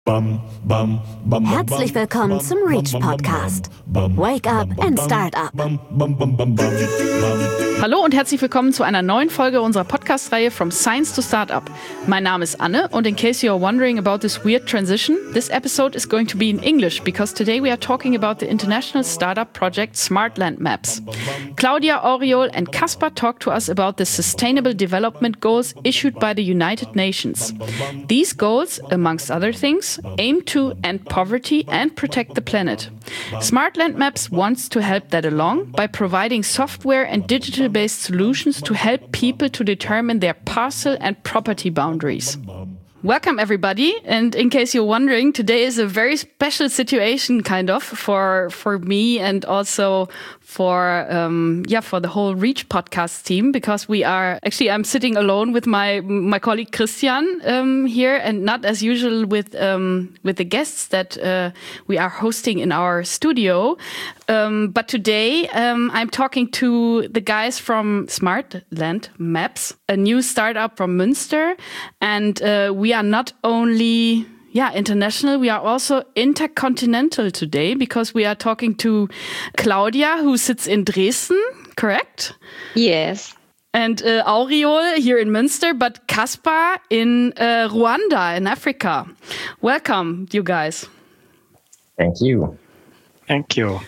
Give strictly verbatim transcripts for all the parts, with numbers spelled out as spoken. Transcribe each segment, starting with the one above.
Herzlich willkommen zum Reach Podcast. Wake up and start up. Hallo und herzlich willkommen zu einer neuen Folge unserer Podcast-Reihe From Science to Startup. Mein Name ist Anne und in case you're wondering about this weird transition, this episode is going to be in English because today we are talking about the international startup project Smart Land Maps. Claudia, Oriol and Kaspar talk to us about the Sustainable Development Goals issued by the United Nations. These goals, amongst other things, aim to end poverty and protect the planet. Smart Land Maps wants to help that along by providing software and digital-based solutions to help people to determine their parcel and property boundaries. Welcome everybody, and in case you're wondering, today is a very special situation kind of for for me and also for um yeah for the whole Reach podcast team, because we are actually I'm sitting alone with my my colleague Christian um here, and not as usual with um with the guests that uh, we are hosting in our studio. Um, but today um, I'm talking to the guys from Smart Land Maps, a new startup from Münster, and uh, we are not only yeah international, we are also intercontinental today, because we are talking to Claudia, who sits in Dresden, correct? Yes. And uh, Auriol here in Münster, but Kaspar in uh, Rwanda in Africa. Welcome, you guys. Thank you. Thank you.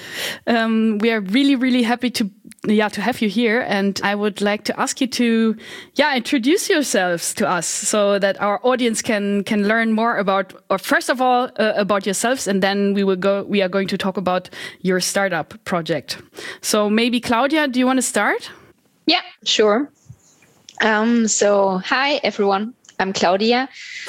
Um, we are really, really happy to yeah to have you here, and I would like to ask you to yeah introduce yourselves to us so that our audience can can learn more about, or first of all uh, about yourselves, and then we will go. We are going to talk about your startup project. So maybe Claudia, do you want to start? Yeah, sure. Um, so hi everyone, I'm Claudia,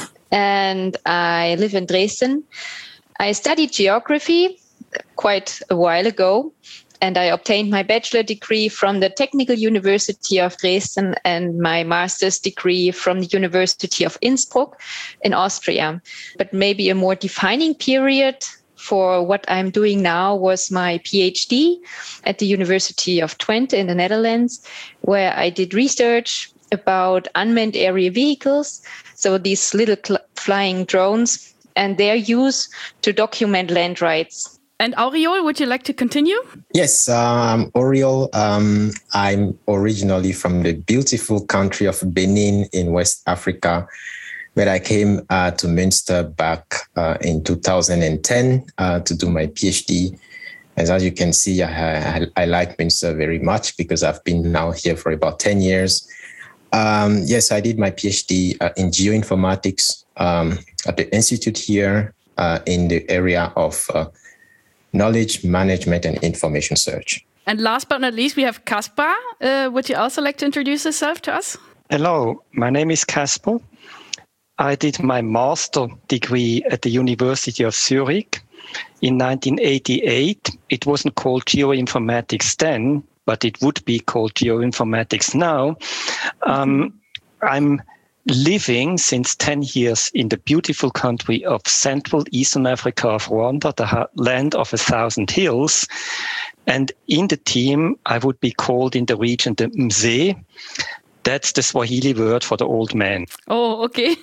and I live in Dresden. I studied geography quite a while ago, and I obtained my bachelor degree from the Technical University of Dresden and my master's degree from the University of Innsbruck in Austria. But maybe a more defining period for what I'm doing now was my PhD at the University of Twente in the Netherlands, where I did research about unmanned aerial vehicles, so these little cl- flying drones, and their use to document land rights. And Auriol, would you like to continue? Yes, um, Oriol. Um, I'm originally from the beautiful country of Benin in West Africa, where I came uh, to Münster back uh, in two thousand ten uh, to do my PhD. As, as you can see, I, I, I like Münster very much because I've been now here for about ten years. Um, yes, I did my PhD uh, in geoinformatics um, at the institute here uh, in the area of uh, knowledge management and information search. And last but not least, we have Kaspar. Uh, would you also like to introduce yourself to us? Hello, my name is Kaspar. I did my master degree at the University of Zurich in nineteen eighty-eight. It wasn't called geoinformatics then, but it would be called geoinformatics now. Um, I'm living since ten years in the beautiful country of Central Eastern Africa of Rwanda, the ha- land of a thousand hills. And in the team, I would be called in the region the Mzee. That's the Swahili word for the old man. Oh, okay.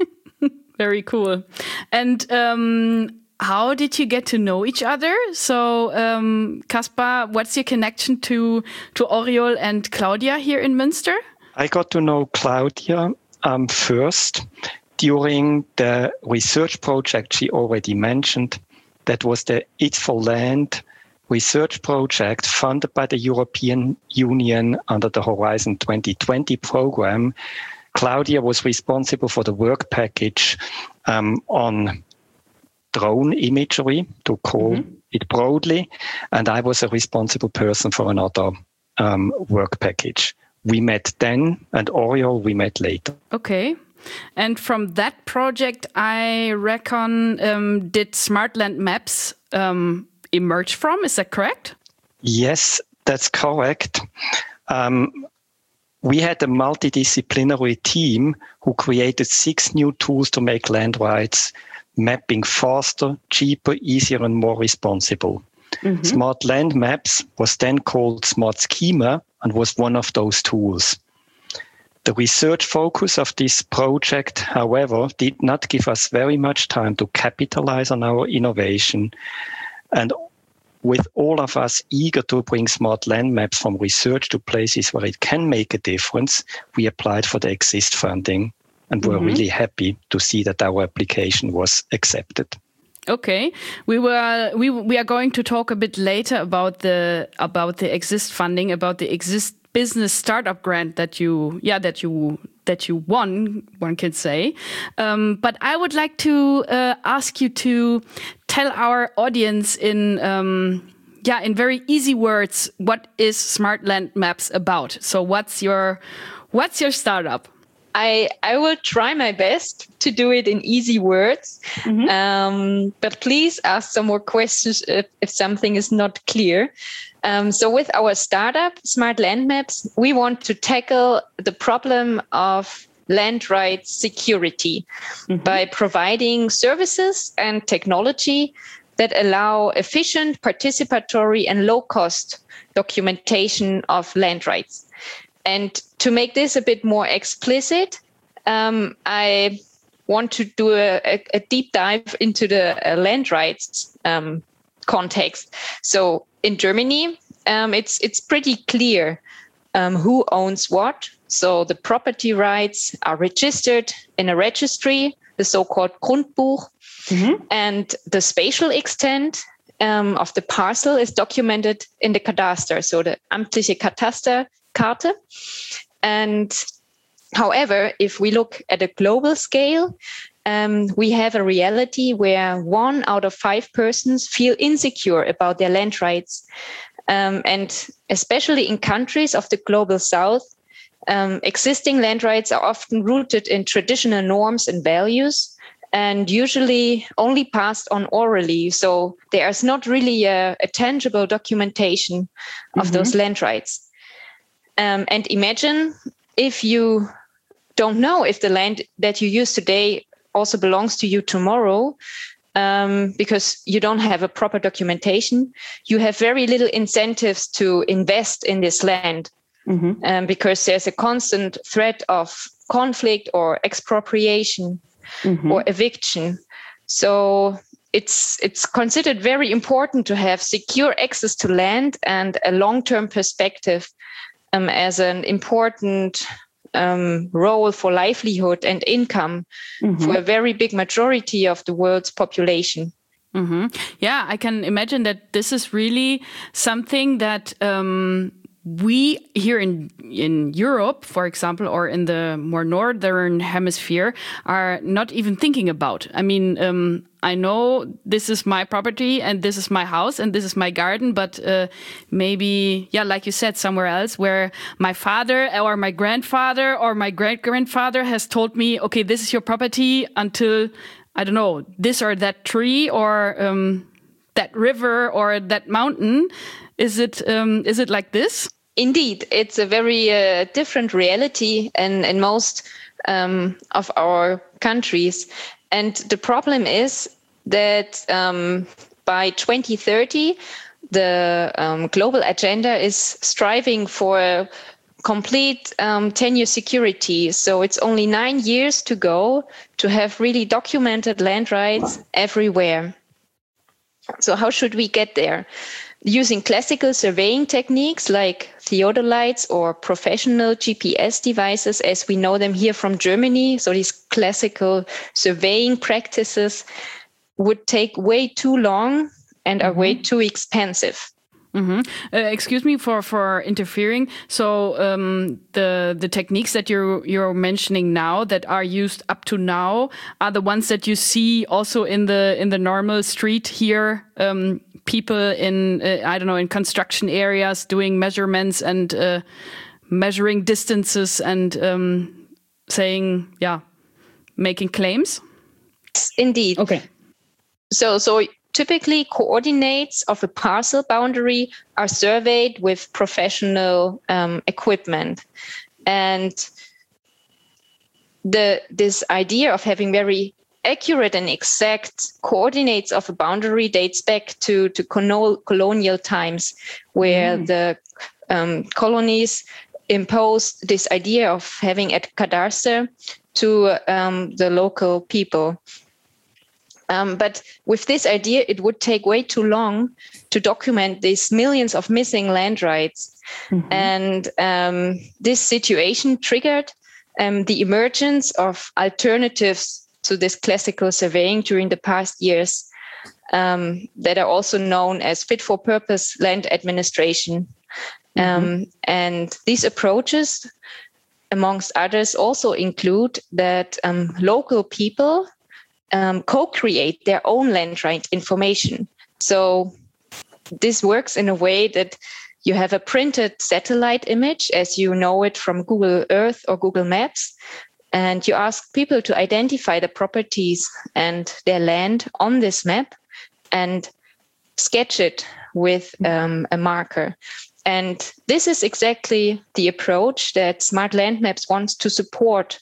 Very cool. And um, how did you get to know each other? So, um, Kaspar, what's your connection to, to Oriol and Claudia here in Münster? I got to know Claudia Um, first, during the research project she already mentioned. That was the It's for Land research project funded by the European Union under the Horizon twenty twenty program. Claudia was responsible for the work package um, on drone imagery, to call mm-hmm. it broadly, and I was a responsible person for another um, work package. We met then, and Oriol we met later. Okay. And from that project, I reckon, um, did Smart Land Maps um, emerge from? Is that correct? Yes, that's correct. Um, we had a multidisciplinary team who created six new tools to make land rights mapping faster, cheaper, easier, and more responsible. Mm-hmm. Smart Land Maps was then called Smart Schema and was one of those tools. The research focus of this project, however, did not give us very much time to capitalize on our innovation. And with all of us eager to bring smart land maps from research to places where it can make a difference, we applied for the EXIST funding and were mm-hmm. really happy to see that our application was accepted. Okay, we were we we are going to talk a bit later about the about the EXIST funding, about the EXIST business startup grant that you yeah that you that you won, one could say. Um, but I would like to uh, ask you to tell our audience in um, yeah in very easy words, what is Smart Land Maps about? So what's your what's your startup? I, I will try my best to do it in easy words, mm-hmm. um, but please ask some more questions if, if something is not clear. Um, so with our startup, Smart Land Maps, we want to tackle the problem of land rights security mm-hmm. by providing services and technology that allow efficient, participatory, and low-cost documentation of land rights. And to make this a bit more explicit, um, I want to do a, a, a deep dive into the uh, land rights um, context. So in Germany, um, it's it's pretty clear um, who owns what. So the property rights are registered in a registry, the so-called Grundbuch, mm-hmm. and the spatial extent um, of the parcel is documented in the Kadaster, so the amtliche Katasterkarte. And however, if we look at a global scale, um, we have a reality where one out of five persons feel insecure about their land rights. Um, and especially in countries of the global south, um, existing land rights are often rooted in traditional norms and values and usually only passed on orally. So there is not really a, a tangible documentation of mm-hmm. those land rights. Um, and imagine if you don't know if the land that you use today also belongs to you tomorrow, um, because you don't have a proper documentation. You have very little incentives to invest in this land mm-hmm. um, because there's a constant threat of conflict or expropriation mm-hmm. or eviction. So it's it's considered very important to have secure access to land and a long-term perspective Um, as an important um, role for livelihood and income mm-hmm. for a very big majority of the world's population. Mm-hmm. Yeah, I can imagine that this is really something that um, we here in in Europe, for example, or in the more northern hemisphere, are not even thinking about. I mean, um, I know this is my property and this is my house and this is my garden, but uh, maybe, yeah, like you said, somewhere else where my father or my grandfather or my great-grandfather has told me, okay, this is your property until, I don't know, this or that tree or um, that river or that mountain. Is it um, is it like this? Indeed, it's a very uh, different reality in, in most um, of our countries. And the problem is that um, by twenty thirty, the um, global agenda is striving for complete um, tenure security. So it's only nine years to go to have really documented land rights everywhere. So how should we get there? Using classical surveying techniques like theodolites or professional G P S devices as we know them here from Germany, so these classical surveying practices would take way too long and are mm-hmm. way too expensive. Mm-hmm. Uh, excuse me for, for interfering. So um, the the techniques that you're you're mentioning now that are used up to now are the ones that you see also in the in the normal street here. Um, people in uh, I don't know in construction areas doing measurements and uh, measuring distances and um, saying yeah, making claims. Indeed. Okay. So so. Typically, coordinates of a parcel boundary are surveyed with professional um, equipment. And the this idea of having very accurate and exact coordinates of a boundary dates back to, to colonial times, where mm. the um, colonies impose this idea of having a cadastre to um, the local people. Um, but with this idea, it would take way too long to document these millions of missing land rights. Mm-hmm. And um, this situation triggered um, the emergence of alternatives to this classical surveying during the past years um, that are also known as fit-for-purpose land administration. Mm-hmm. Um, and these approaches, amongst others, also include that um, local people Um, co-create their own land right information. So this works in a way that you have a printed satellite image, as you know it from Google Earth or Google Maps, and you ask people to identify the properties and their land on this map and sketch it with um, a marker. And this is exactly the approach that Smart Land Maps wants to support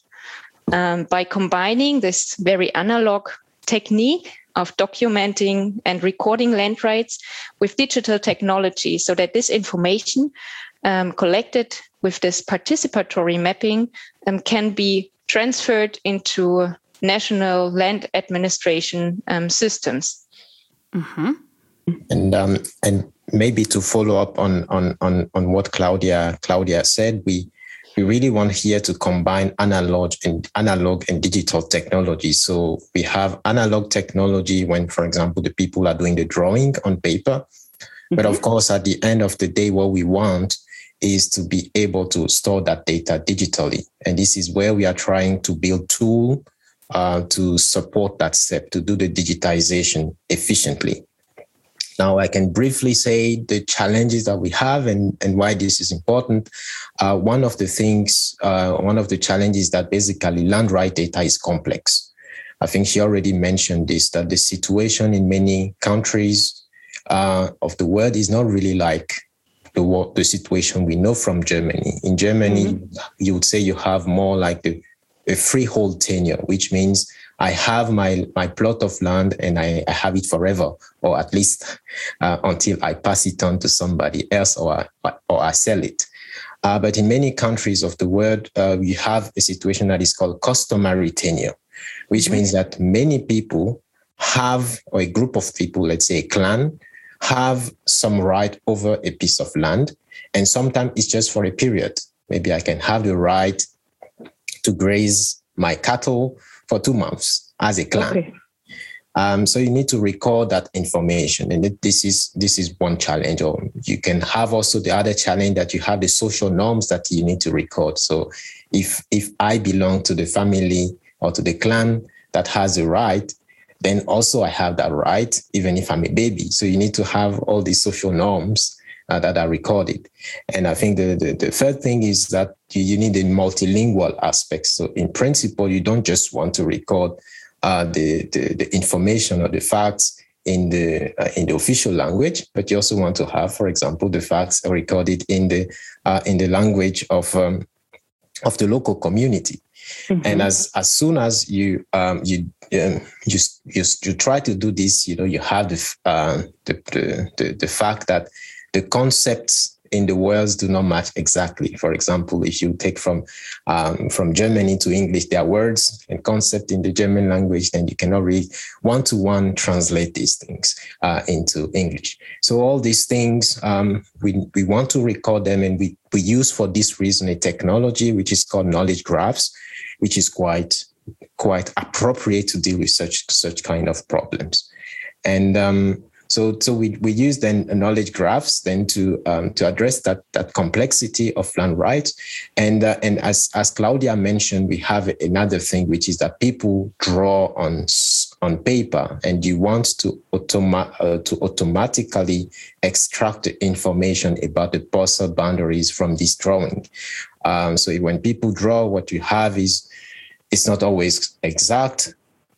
Um, by combining this very analog technique of documenting and recording land rights with digital technology, so that this information um, collected with this participatory mapping um, can be transferred into national land administration um, systems. Mm-hmm. And um, and maybe to follow up on on on on what Claudia Claudia said, we. We really want here to combine analog and analog and digital technology. So we have analog technology when, for example, the people are doing the drawing on paper. Mm-hmm. But of course, at the end of the day, what we want is to be able to store that data digitally. And this is where we are trying to build tools uh, to support that step, to do the digitization efficiently. Now, I can briefly say the challenges that we have and, and why this is important. Uh, one of the things, uh, one of the challenges that basically land right data is complex. I think she already mentioned this, that the situation in many countries uh, of the world is not really like the, the situation we know from Germany. In Germany, mm-hmm. you would say you have more like the, a freehold tenure, which means I have my, my plot of land and I, I have it forever, or at least uh, until I pass it on to somebody else or I, or I sell it. Uh, but in many countries of the world, uh, we have a situation that is called customary tenure, which mm-hmm. means that many people have, or a group of people, let's say a clan, have some right over a piece of land. And sometimes it's just for a period. Maybe I can have the right to graze my cattle for two months as a clan. Okay. Um, so you need to record that information. And this is this is one challenge. Or you can have also the other challenge that you have the social norms that you need to record. So if if I belong to the family or to the clan that has a right, then also I have that right, even if I'm a baby. So you need to have all these social norms uh, that are recorded. And I think the, the, the third thing is that you, you need a multilingual aspect. So in principle, you don't just want to record uh, the, the, the information or the facts in the uh, in the official language, but you also want to have, for example, the facts recorded in the uh, in the language of um, of the local community. Mm-hmm. And as as soon as you um, you, um, you you you try to do this, you know, you have the uh, the, the the the fact that the concepts in the words do not match exactly. For example, if you take from um, from Germany to English, there are words and concepts in the German language, then you cannot really one-to-one translate these things uh, into English. So all these things, um, we, we want to record them, and we, we use for this reason a technology which is called knowledge graphs, which is quite quite appropriate to deal with such such kind of problems. And um, So, so we, we use then knowledge graphs then to um, to address that that complexity of land rights, and uh, and as as Claudia mentioned, we have another thing, which is that people draw on on paper, and you want to automa- uh, to automatically extract the information about the parcel boundaries from this drawing. Um, so when people draw, what you have is it's not always exact.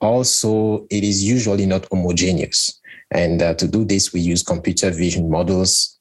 Also, it is usually not homogeneous. And uh, to do this, we use computer vision models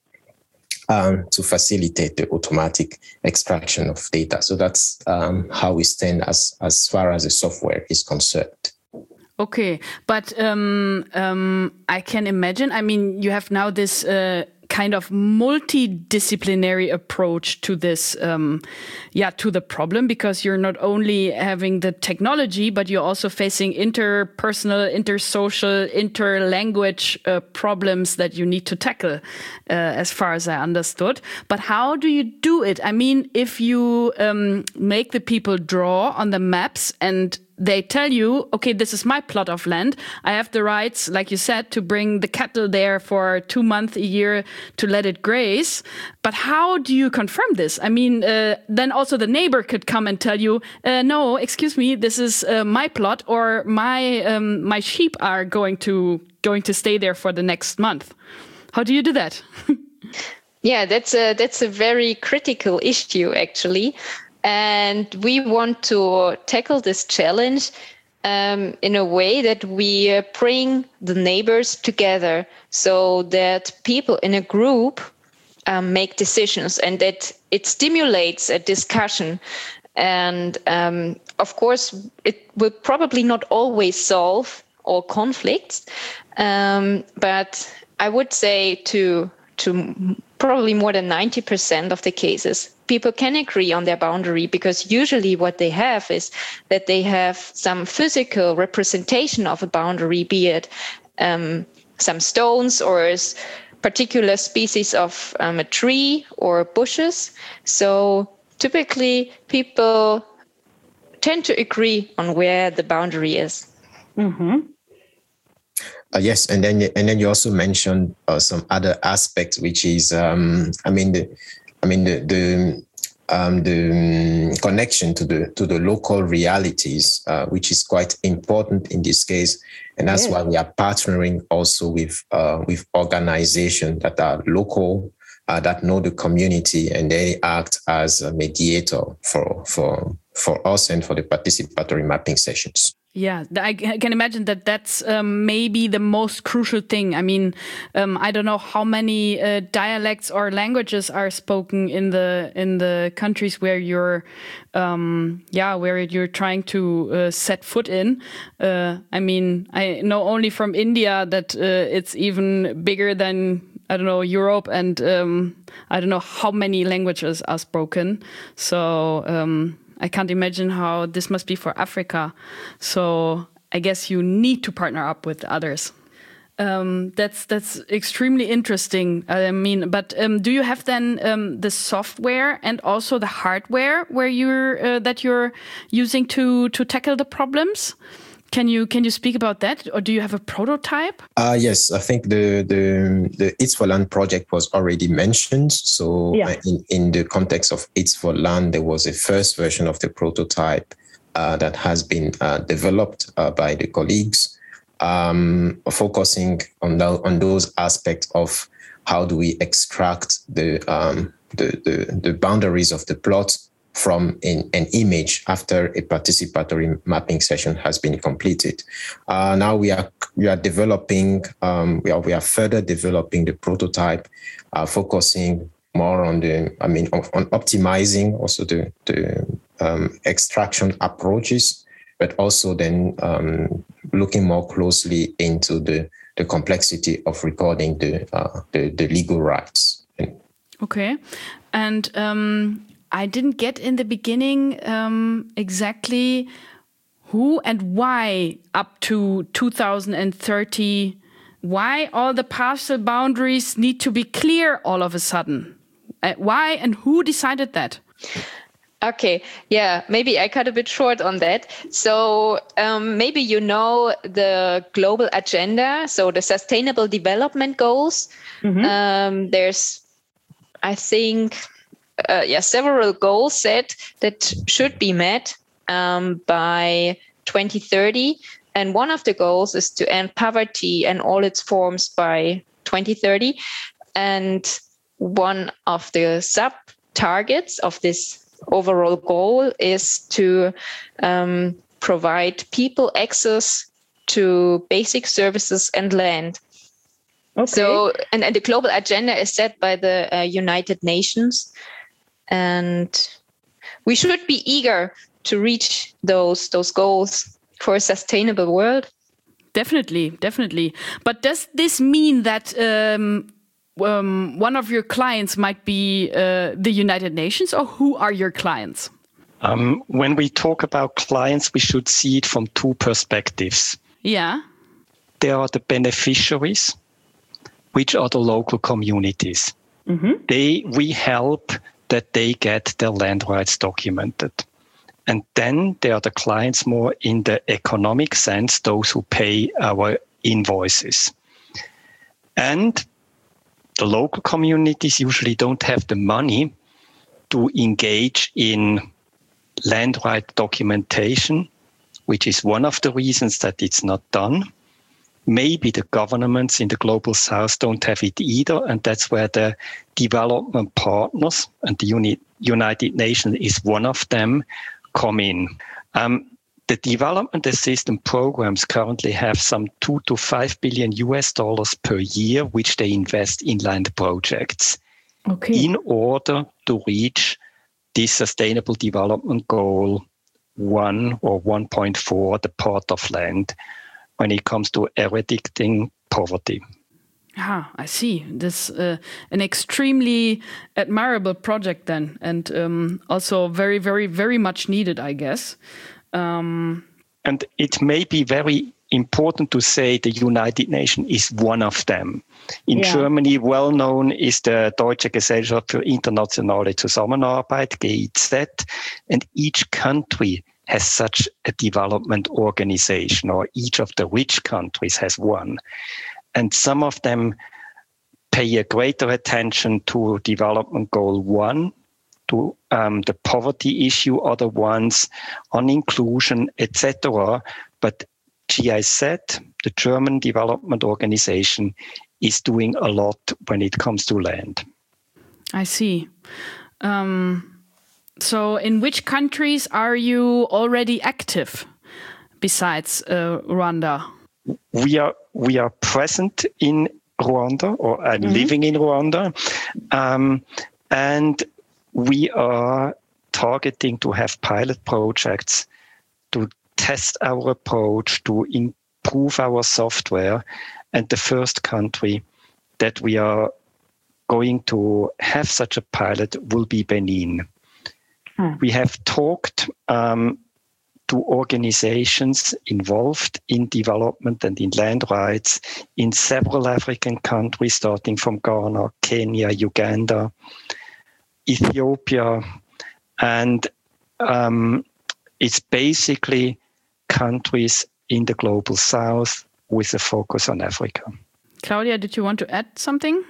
um, to facilitate the automatic extraction of data. So that's um, how we stand as, as far as the software is concerned. Okay, but um, um, I can imagine, I mean, you have now this uh, kind of multidisciplinary approach to this, um, yeah, to the problem, because you're not only having the technology, but you're also facing interpersonal, intersocial, interlanguage uh, problems that you need to tackle, uh, as far as I understood. But how do you do it? I mean, if you um, make the people draw on the maps and they tell you, okay, this is my plot of land. I have the rights, like you said, to bring the cattle there for two months a year to let it graze. But how do you confirm this? I mean, uh, then also the neighbor could come and tell you, uh, no, excuse me, this is uh, my plot, or my um, my sheep are going to going to stay there for the next month. How do you do that? Yeah, that's a that's a very critical issue, actually. And we want to tackle this challenge um, in a way that we uh, bring the neighbors together, so that people in a group um, make decisions, and that it stimulates a discussion. And um, of course, it will probably not always solve all conflicts, um, but I would say to to probably more than ninety percent of the cases, people can agree on their boundary, because usually what they have is that they have some physical representation of a boundary, be it um, some stones or a particular species of um, a tree or bushes. So typically people tend to agree on where the boundary is. Mm-hmm. Uh, yes, and then and then you also mentioned uh, some other aspects, which is, um, I mean, the, I mean the the um, the connection to the to the local realities, uh, which is quite important in this case, and that's yeah. why we are partnering also with uh, with organizations that are local, uh, that know the community, and they act as a mediator for for for us and for the participatory mapping sessions. Yeah, I can imagine that that's um, maybe the most crucial thing. I mean, um, I don't know how many uh, dialects or languages are spoken in the in the countries where you're, um, yeah, where you're trying to uh, set foot in. Uh, I mean, I know only from India that uh, it's even bigger than, I don't know, Europe, and um, I don't know how many languages are spoken. So. Um, I can't imagine how this must be for Africa. So I guess you need to partner up with others. Um, that's that's extremely interesting. I mean, but um, do you have then um, the software and also the hardware where you're uh, that you're using to to tackle the problems? Can you can you speak about that, or do you have a prototype? Uh, yes, I think the the the Eats for Land project was already mentioned. So yeah. in, in the context of Eats for Land, there was a first version of the prototype uh, that has been uh, developed uh, by the colleagues, um, focusing on the, on those aspects of how do we extract the um, the, the the boundaries of the plot from in, an image after a participatory mapping session has been completed. Uh, now we are we are developing, um, we are we are further developing the prototype, uh, focusing more on the, I mean, on, on optimizing also the the um, extraction approaches, but also then um, looking more closely into the the complexity of recording the uh, the, the legal rights. Okay, and. Um I didn't get in the beginning um, exactly who and why up to two thousand thirty, why all the parcel boundaries need to be clear all of a sudden. Uh, why and who decided that? Okay, yeah, maybe I cut a bit short on that. So um, maybe you know the global agenda, so the Sustainable Development Goals. Mm-hmm. Um, there's, I think... Uh, yeah, several goals set that should be met um, by twenty thirty. And one of the goals is to end poverty and all its forms by twenty thirty. And one of the sub-targets of this overall goal is to um, provide people access to basic services and land. Okay. So, and, and the global agenda is set by the uh, United Nations. And we should be eager to reach those those goals for a sustainable world. Definitely, definitely. But does this mean that um, um, one of your clients might be uh, the United Nations, or who are your clients? Um, when we talk about clients, we should see it from two perspectives. Yeah. There are the beneficiaries, which are the local communities. Mm-hmm. They we help that they get their land rights documented. And then there are the clients more in the economic sense, those who pay our invoices. And the local communities usually don't have the money to engage in land right documentation, which is one of the reasons that it's not done. Maybe the governments in the global south don't have it either, and that's where the development partners, and the Uni- United Nations is one of them, come in. Um, the development assistance programs currently have some two to five billion U S dollars per year, which they invest in land projects okay. in order to reach this sustainable development goal one or one point four, the part of land, when it comes to eradicating poverty. Ah, I see. This uh, an extremely admirable project then, and um, also very, very, very much needed, I guess. Um, and it may be very important to say the United Nations is one of them. In yeah. Germany, well known is the Deutsche Gesellschaft für internationale Zusammenarbeit, G I Z, and each country has such a development organization, or each of the rich countries has one. And some of them pay a greater attention to development goal one, to um, the poverty issue, other ones on inclusion, et cetera. But G I Z, the German Development Organization, is doing a lot when it comes to land. I see. Um, so in which countries are you already active besides uh, Rwanda? We are we are present in Rwanda, or I'm mm-hmm. living in Rwanda, um, and we are targeting to have pilot projects to test our approach, to improve our software. And the first country that we are going to have such a pilot will be Benin. Hmm. We have talked um, to organizations involved in development and in land rights in several African countries, starting from Ghana, Kenya, Uganda, Ethiopia, and um, it's basically countries in the global south with a focus on Africa. Claudia, did you want to add something?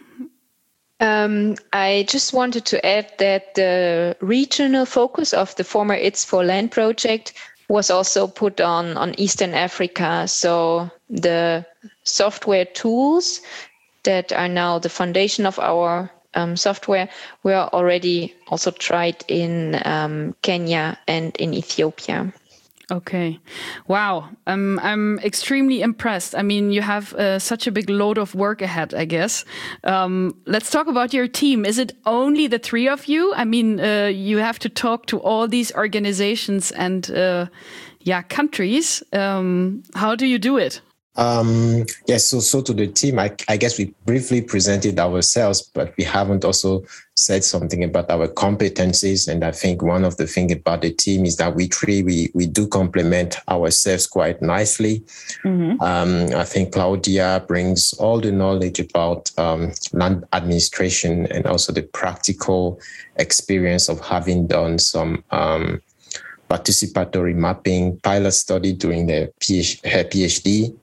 Um, I just wanted to add that the regional focus of the former It's for Land project was also put on, on Eastern Africa. So the software tools that are now the foundation of our um, software were already also tried in um, Kenya and in Ethiopia. Okay. Wow. Um, I'm extremely impressed. I mean, you have uh, such a big load of work ahead, I guess. Um, let's talk about your team. Is it only the three of you? I mean, uh, you have to talk to all these organizations and uh, yeah, countries. Um, how do you do it? Um, yes, so so to the team, I, I guess we briefly presented ourselves, but we haven't also said something about our competencies. And I think one of the things about the team is that we three, we, we do complement ourselves quite nicely. Mm-hmm. Um, I think Claudia brings all the knowledge about um, land administration and also the practical experience of having done some um, participatory mapping pilot study during the PhD, her PhD.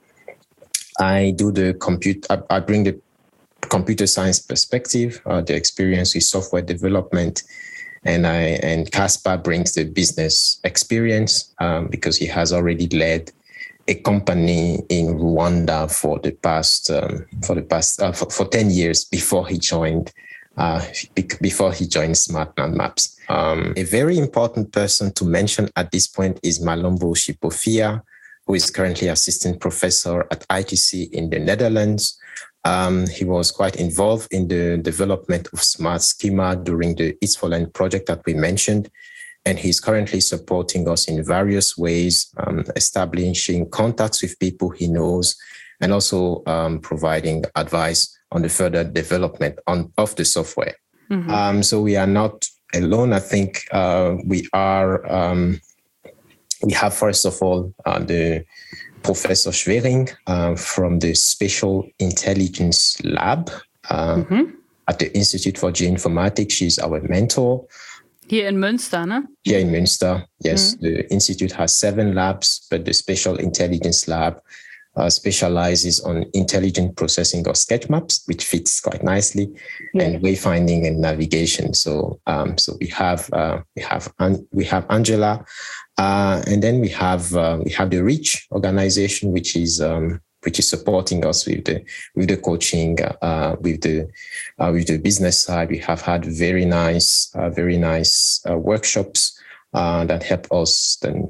I do the compute. I, I bring the computer science perspective, uh, the experience with software development, and I and Caspar brings the business experience um, because he has already led a company in Rwanda for the past um, for the past uh, for, for ten years before he joined uh, before he joined Smartland Maps. Um, a very important person to mention at this point is Malombo Shipofia, who is currently assistant professor at I T C in the Netherlands. Um, he was quite involved in the development of Smart Schema during the It's for Land project that we mentioned. And he's currently supporting us in various ways, um, establishing contacts with people he knows, and also um, providing advice on the further development on of the software. Mm-hmm. Um, so we are not alone. I think uh, we are. Um, we have first of all uh, the Professor Schwering uh, from the Spatial Intelligence Lab uh, mm-hmm. at the Institute for Geoinformatics. She's our mentor. Here in Münster, no? Here in Münster, yes. Mm-hmm. The institute has seven labs, but the Spatial Intelligence Lab uh, specializes on intelligent processing of sketch maps, which fits quite nicely, yeah. and wayfinding and navigation. So, um, so we have uh, we have we have Angela, uh, and then we have uh, we have the REACH organization, which is um, which is supporting us with the with the coaching, uh, with the uh, with the business side. We have had very nice, uh, very nice uh, workshops uh, that help us then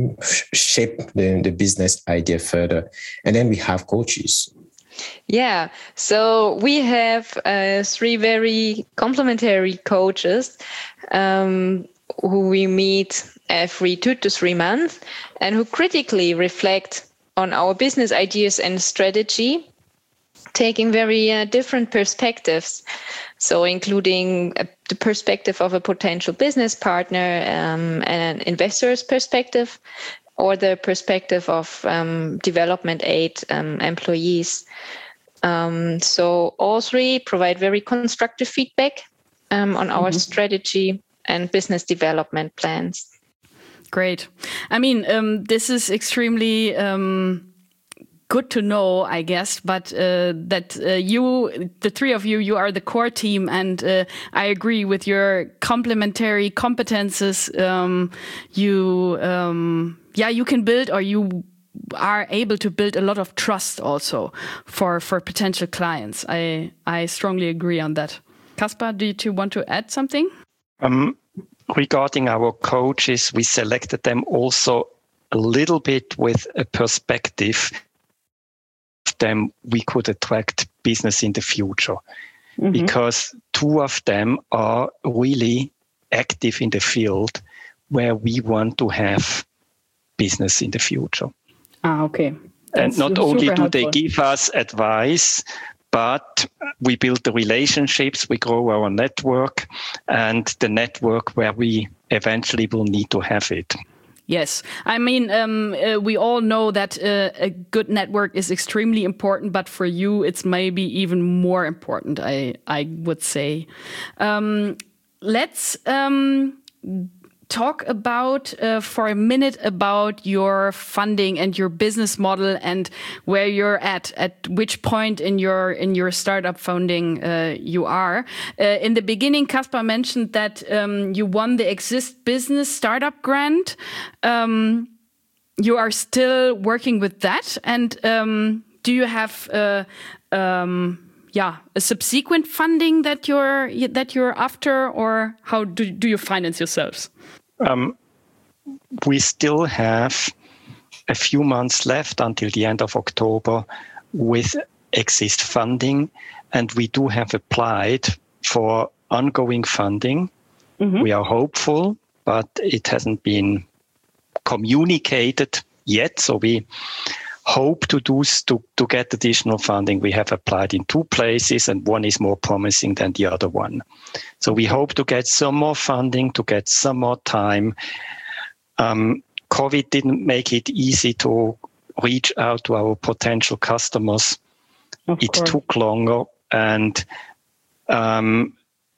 shape the, the business idea further. And then we have coaches. Yeah, so we have uh, three very complementary coaches um, who we meet every two to three months and who critically reflect on our business ideas and strategy, taking very uh, different perspectives. So including uh, the perspective of a potential business partner, um, and an investor's perspective, or the perspective of um, development aid um, employees. Um, so all three provide very constructive feedback um, on our mm-hmm. strategy and business development plans. Great. I mean, um, this is extremely um, good to know, I guess, but uh, that uh, you, the three of you, you are the core team, and uh, I agree with your complementary competences. Um, you, um, yeah, you can build, or you are able to build a lot of trust also for, for potential clients. I, I strongly agree on that. Kaspar, do you two want to add something? Um. Regarding our coaches, we selected them also a little bit with a perspective of them we could attract business in the future, mm-hmm. because two of them are really active in the field where we want to have business in the future. Ah, okay. That's and not only do helpful. They give us advice, but we build the relationships, we grow our network, and the network where we eventually will need to have it. Yes. I mean, um, uh, we all know that uh, a good network is extremely important, but for you, it's maybe even more important, I, I would say. Um, let's um, talk about uh, for a minute about your funding and your business model and where you're at, at which point in your in your startup funding uh, you are. Uh, in the beginning, Kaspar mentioned that um, you won the Exist Business Startup Grant. Um, you are still working with that, and um, do you have uh, um, yeah a subsequent funding that you're that you're after, or how do do you finance yourselves? Um, we still have a few months left until the end of October with Exist funding, and we do have applied for ongoing funding. Mm-hmm. We are hopeful, but it hasn't been communicated yet, so we hope to do to, to get additional funding. We have applied in two places, and one is more promising than the other one. So we hope to get some more funding, to get some more time. Um, COVID didn't make it easy to reach out to our potential customers. Of it course. Took longer, and um,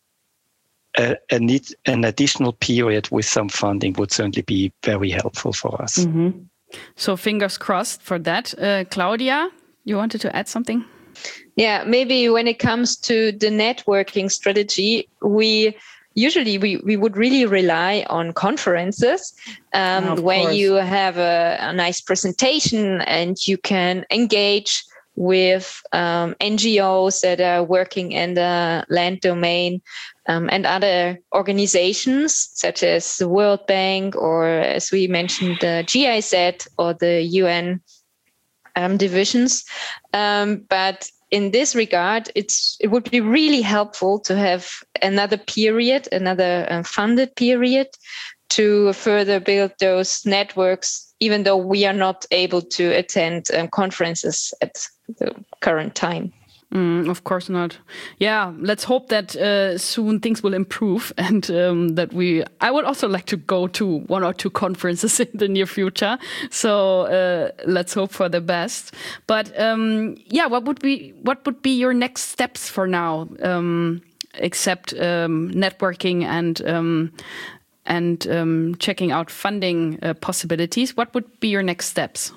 a, a need, an additional period with some funding would certainly be very helpful for us. Mm-hmm. So fingers crossed for that. Uh, Claudia, you wanted to add something? Yeah, maybe when it comes to the networking strategy, we usually we, we would really rely on conferences um, oh, where course. You have a, a nice presentation and you can engage with um, N G Os that are working in the land domain um, and other organizations such as the World Bank, or as we mentioned, the G I Z or the U N um, divisions. Um, but in this regard, it's it would be really helpful to have another period, another uh, funded period to further build those networks, even though we are not able to attend um, conferences at the current time. Mm, of course not. Yeah, let's hope that uh, soon things will improve and um, that we. I would also like to go to one or two conferences in the near future. So uh, let's hope for the best. But um, yeah, what would be what would be your next steps for now, um, except um, networking and um, and um, checking out funding uh, possibilities? What would be your next steps?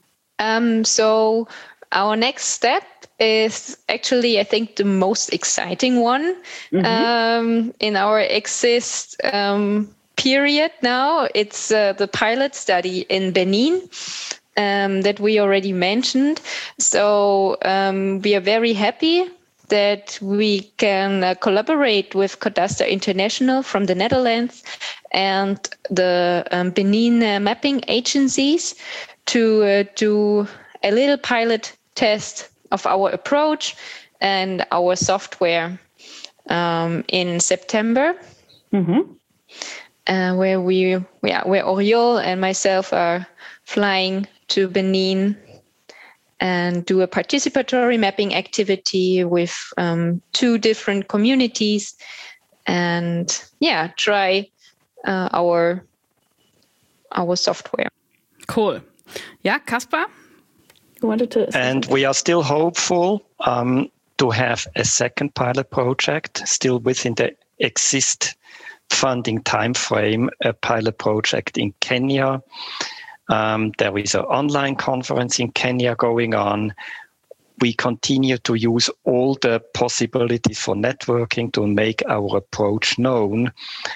Um, so our next step is actually, I think, the most exciting one mm-hmm. um, in our exist um, period now. It's uh, the pilot study in Benin um, that we already mentioned. So um, we are very happy that we can uh, collaborate with Codasta International from the Netherlands and the um, Benin uh, mapping agencies to uh, do a little pilot test of our approach and our software um, in September, mm-hmm. uh, where we, yeah, where Oriol and myself are flying to Benin and do a participatory mapping activity with um, two different communities, and yeah, try uh, our our software. Cool. Yeah, Kaspar? You wanted to. And we are still hopeful um, to have a second pilot project still within the exist funding timeframe, a pilot project in Kenya. Um, there is an online conference in Kenya going on. We continue to use all the possibilities for networking to make our approach known,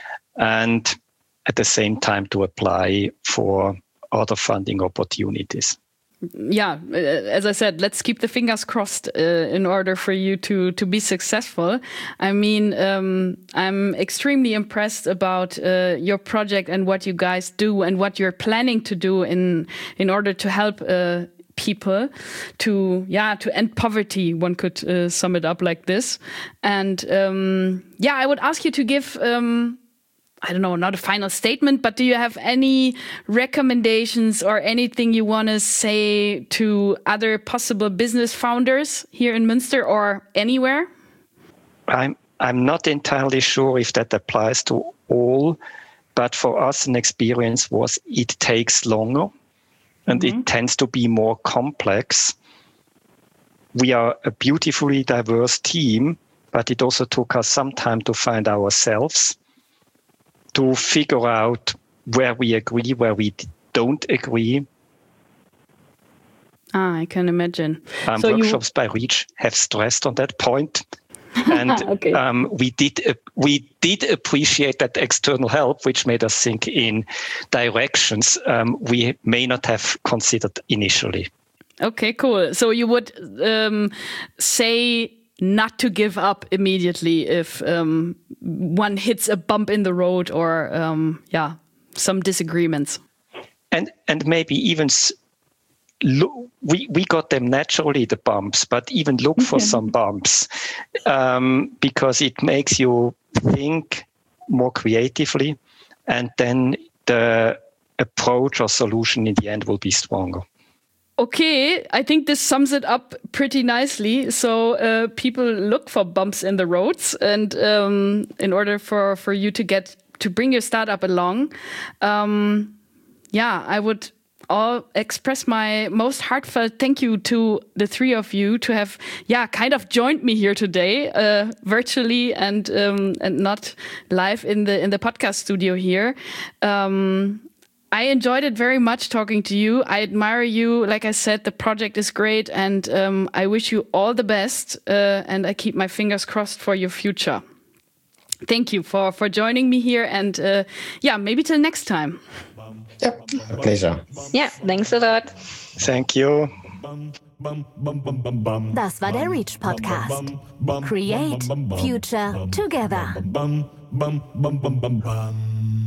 and at the same time to apply for other funding opportunities. Yeah, as I said, let's keep the fingers crossed uh, in order for you to to be successful. I mean, um, I'm extremely impressed about uh, your project and what you guys do and what you're planning to do in in order to help uh, people to yeah to end poverty. One could uh, sum it up like this. And um, yeah, I would ask you to give. Um, I don't know, not a final statement, but do you have any recommendations or anything you want to say to other possible business founders here in Münster or anywhere? I'm I'm not entirely sure if that applies to all, but for us, an experience was it takes longer and mm-hmm. it tends to be more complex. We are a beautifully diverse team, but it also took us some time to find ourselves, to figure out where we agree, where we don't agree. Ah, I can imagine. Um, so workshops you... by Reach have stressed on that point. And okay. um, we did uh, we did appreciate that external help, which made us think in directions um, we may not have considered initially. Okay, cool. So you would um, say not to give up immediately if um, one hits a bump in the road or um, yeah, some disagreements. And and maybe even look, we we got them naturally, the bumps, but even look for okay. some bumps um, because it makes you think more creatively, and then the approach or solution in the end will be stronger. Okay, I think this sums it up pretty nicely. So uh, people look for bumps in the roads, and um, in order for, for you to get to bring your startup along, um, yeah, I would all express my most heartfelt thank you to the three of you to have, yeah, kind of joined me here today, uh, virtually and um, and not live in the in the podcast studio here. Um, I enjoyed it very much talking to you. I admire you. Like I said, the project is great, and um, I wish you all the best. Uh, and I keep my fingers crossed for your future. Thank you for, for joining me here, and uh, yeah, maybe till next time. Yep, a pleasure. Yeah, thanks a lot. Thank you. Das war der Reach Podcast. Create Future Together.